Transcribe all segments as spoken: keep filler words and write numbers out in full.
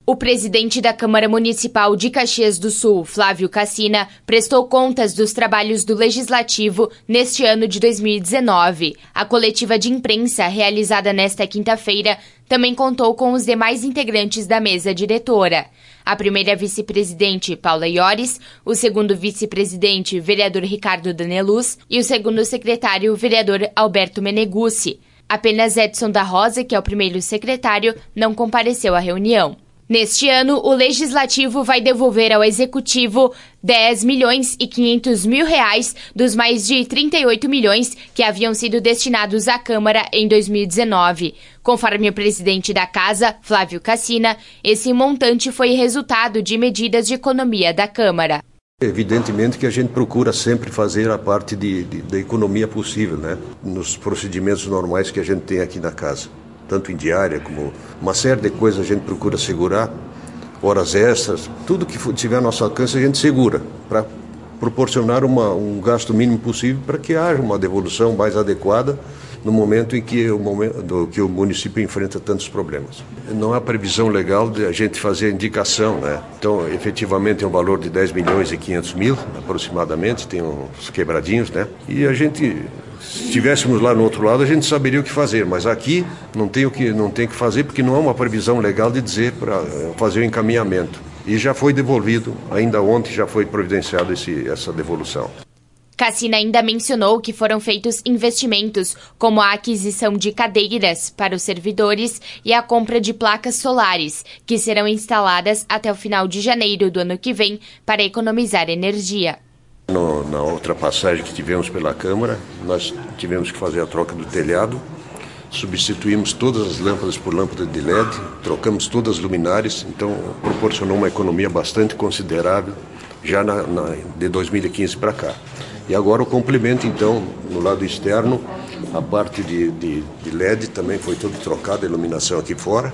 O presidente da Câmara Municipal de Caxias do Sul, Flávio Cassina, prestou contas dos trabalhos do Legislativo neste ano de dois mil e dezenove. A coletiva de imprensa, realizada nesta quinta-feira, também contou com os demais integrantes da mesa diretora. A primeira vice-presidente, Paula Iores, o segundo vice-presidente, vereador Ricardo Daneluz, e o segundo secretário, vereador Alberto Meneguzzi. Apenas Edson da Rosa, que é o primeiro secretário, não compareceu à reunião. Neste ano, o Legislativo vai devolver ao Executivo dez milhões e quinhentos mil reais dos mais de trinta e oito milhões que haviam sido destinados à Câmara em dois mil e dezenove. Conforme o presidente da Casa, Flávio Cassina, esse montante foi resultado de medidas de economia da Câmara. Evidentemente que a gente procura sempre fazer a parte de, de, da economia possível, né? Nos procedimentos normais que a gente tem aqui na Casa. Tanto em diária como uma série de coisas a gente procura segurar, horas extras, tudo que tiver ao nosso alcance a gente segura, para proporcionar uma, um gasto mínimo possível para que haja uma devolução mais adequada no momento em que o, momento, do, que o município enfrenta tantos problemas. Não há previsão legal de a gente fazer a indicação, né? Então, efetivamente, é um valor de dez milhões e quinhentos mil, aproximadamente, tem uns quebradinhos, né? E a gente... Se estivéssemos lá no outro lado, a gente saberia o que fazer, mas aqui não tem o que, não tem o que fazer, porque não há uma previsão legal de dizer para fazer o encaminhamento. E já foi devolvido, ainda ontem já foi providenciada essa devolução. Cassina ainda mencionou que foram feitos investimentos, como a aquisição de cadeiras para os servidores e a compra de placas solares, que serão instaladas até o final de janeiro do ano que vem para economizar energia. No, na outra passagem que tivemos pela Câmara, nós tivemos que fazer a troca do telhado, substituímos todas as lâmpadas por lâmpadas de L E D, trocamos todas as luminárias, então proporcionou uma economia bastante considerável já na, na, de dois mil e quinze para cá. E agora o complemento, então, no lado externo, a parte de, de, de L E D também foi toda trocada, a iluminação aqui fora.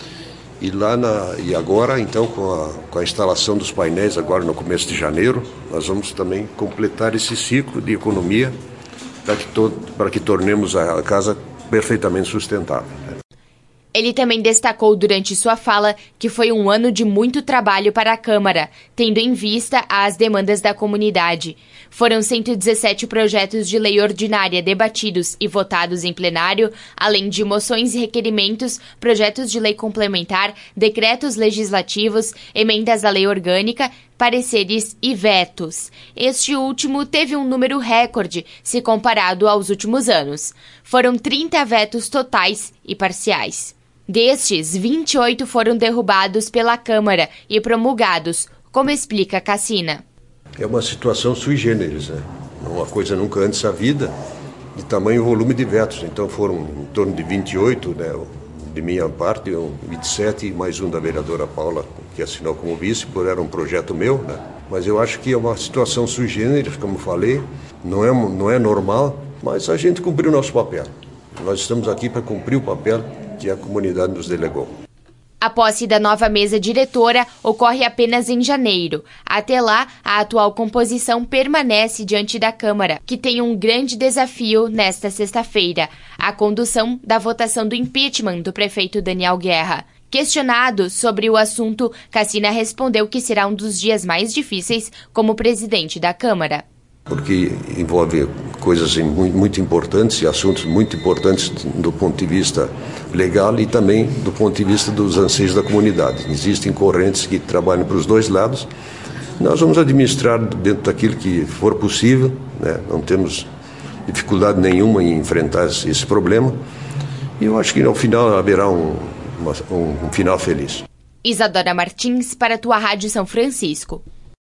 E, lá na, e agora, então, com a, com a instalação dos painéis, agora no começo de janeiro, nós vamos também completar esse ciclo de economia para que, to, para que tornemos a casa perfeitamente sustentável. Ele também destacou durante sua fala que foi um ano de muito trabalho para a Câmara, tendo em vista as demandas da comunidade. Foram cento e dezessete projetos de lei ordinária debatidos e votados em plenário, além de moções e requerimentos, projetos de lei complementar, decretos legislativos, emendas à lei orgânica, pareceres e vetos. Este último teve um número recorde se comparado aos últimos anos. Foram trinta vetos totais e parciais. Destes, vinte e oito foram derrubados pela Câmara e promulgados, como explica Cassina. É uma situação sui generis, né? Uma coisa nunca antes havida, de tamanho e volume de vetos. Então foram em torno de vinte e oito, né? De minha parte, vinte e sete e mais um da vereadora Paula, que assinou como vice, por era um projeto meu, né? Mas eu acho que é uma situação sui generis, como falei, não é, não é normal, mas a gente cumpriu o nosso papel. Nós estamos aqui para cumprir o papel que a comunidade nos delegou. A posse da nova mesa diretora ocorre apenas em janeiro. Até lá, a atual composição permanece diante da Câmara, que tem um grande desafio nesta sexta-feira: a condução da votação do impeachment do prefeito Daniel Guerra. Questionado sobre o assunto, Cassina respondeu que será um dos dias mais difíceis como presidente da Câmara. Porque envolve coisas muito importantes e assuntos muito importantes do ponto de vista legal e também do ponto de vista dos anseios da comunidade. Existem correntes que trabalham para os dois lados. Nós vamos administrar dentro daquilo que for possível, né? Não temos dificuldade nenhuma em enfrentar esse problema. E eu acho que no final haverá um, uma, um, um final feliz. Isadora Martins para a tua Rádio São Francisco.